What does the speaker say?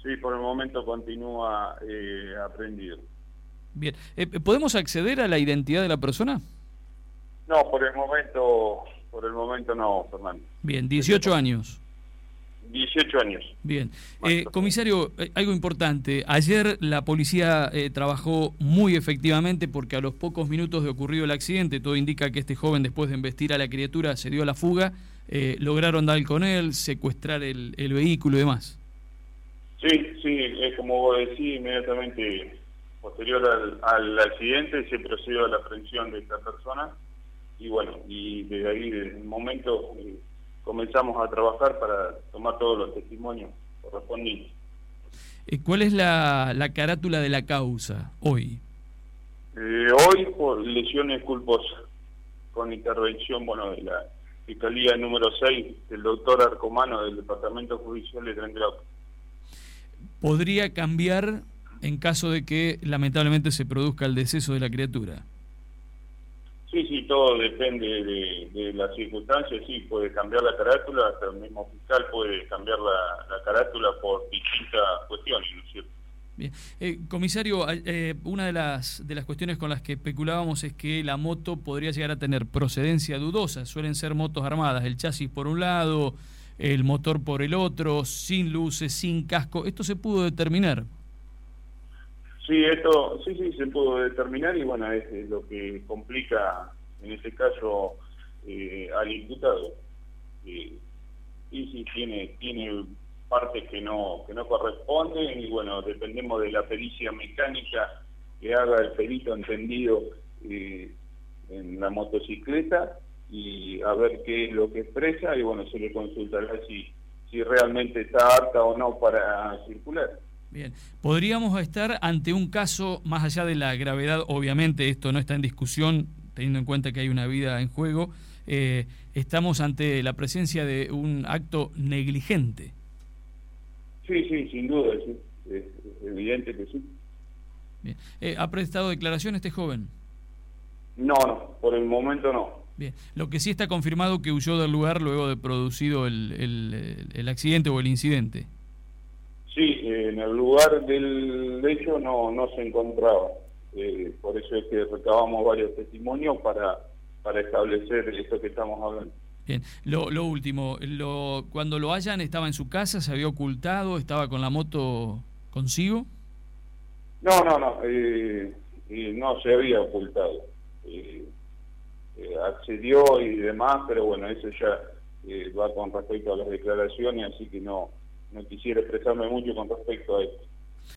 Sí, por el momento continúa aprendido. Bien. ¿Podemos acceder a la identidad de la persona? No, por el momento no, Fernando. Bien, 18 años. 18 años. Bien. Comisario, algo importante. Ayer la policía trabajó muy efectivamente porque a los pocos minutos de ocurrido el accidente, todo indica que este joven, después de embestir a la criatura, se dio a la fuga. Lograron dar con él, secuestrar el vehículo y demás. Sí, es como vos decís, inmediatamente posterior al accidente se procedió a la aprehensión de esta persona y bueno, y desde ahí, desde el momento, comenzamos a trabajar para tomar todos los testimonios correspondientes. ¿Cuál es la carátula de la causa hoy? Hoy por lesiones culposas, con intervención de la Fiscalía número 6 del doctor Arcomano del Departamento Judicial de Tren de Lauca. ¿Podría cambiar en caso de que lamentablemente se produzca el deceso de la criatura? Sí, todo depende de las circunstancias, sí, puede cambiar la carátula, hasta el mismo fiscal puede cambiar la carátula por distintas cuestiones, ¿no es cierto? Bien. Comisario, una de las cuestiones con las que especulábamos es que la moto podría llegar a tener procedencia dudosa. Suelen ser motos armadas, el chasis por un lado, el motor por el otro, sin luces, sin casco. ¿Esto se pudo determinar? Sí, sí se pudo determinar y bueno, es lo que complica en este caso al imputado. Sí, tiene partes que no corresponden y bueno, dependemos de la pericia mecánica que haga el perito entendido en la motocicleta y a ver qué es lo que expresa y bueno, se le consultará si realmente está apta o no para circular. Bien, podríamos estar ante un caso, más allá de la gravedad, obviamente esto no está en discusión, teniendo en cuenta que hay una vida en juego, estamos ante la presencia de un acto negligente. Sí, sin duda, sí. Es evidente que sí. Bien. ¿Ha prestado declaración este joven? No, por el momento no. Bien, lo que sí está confirmado que huyó del lugar luego de producido el accidente o el incidente. Sí, en el lugar del hecho no se encontraba. Por eso es que recabamos varios testimonios para establecer esto que estamos hablando. Bien, lo último, cuando lo hallan, ¿estaba en su casa, se había ocultado, estaba con la moto consigo? No, no se había ocultado. Accedió y demás, pero bueno, eso ya va con respecto a las declaraciones, así que no quisiera expresarme mucho con respecto a esto.